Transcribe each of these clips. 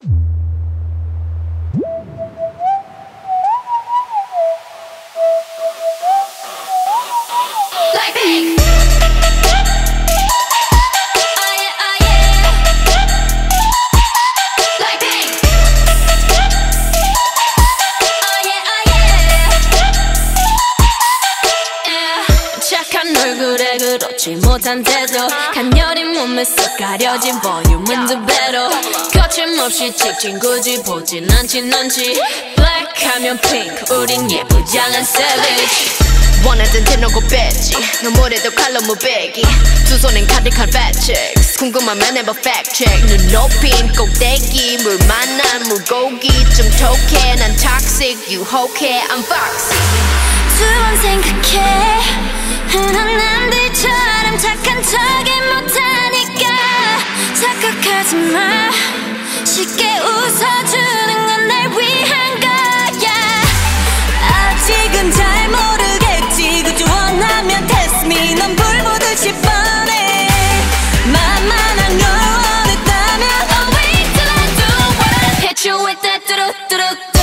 얼굴에 그렇지 못한 태도 가녀린 몸에 쏙 가려진 볼륨은 두 배로 거침없이 찍힌 굳이 보진 않진 않지 Black 하면 pink 우린 예쁘장한 savage 원하던 대놓고 뺐지 너무래도 칼로 무배기 두 손엔 가득한 fat checks 궁금하면 해봐 fact check 눈 높인 꼭대기 물 만난 물고기 좀 톡해 난 toxic 유혹해 I'm foxy 두 번 생각해 흔한 남들처럼 착한 척이 못하니까 착각하지 마 쉽게 웃어주는 건 날 위한 거야 아직은 잘 모르겠지 그저 원하면 test me 넌 불 보듯이 뻔해 만만한 걸 원했다면 Oh wait till I do what I hit you with that 뚜루뚜루뚜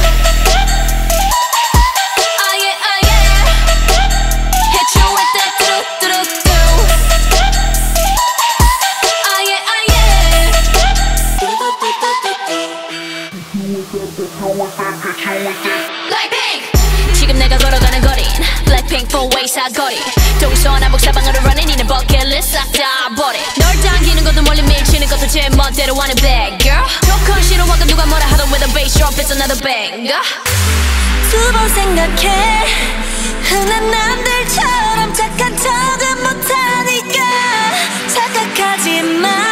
지금 내가 걸어가는 거린 Blackpink 4-way 사거리 동서남북 사방으로 running 이는 버킷리스트 싹 다 버려 널 당기는 것도 멀리 밀치는 것도 제 멋대로 하는 bad girl 조금 싫어하고 누가 뭐라 하던 with a bass drop it's another banger 두 번 생각해 흔한 남들처럼 착한 척은 못하니까 착각하지 마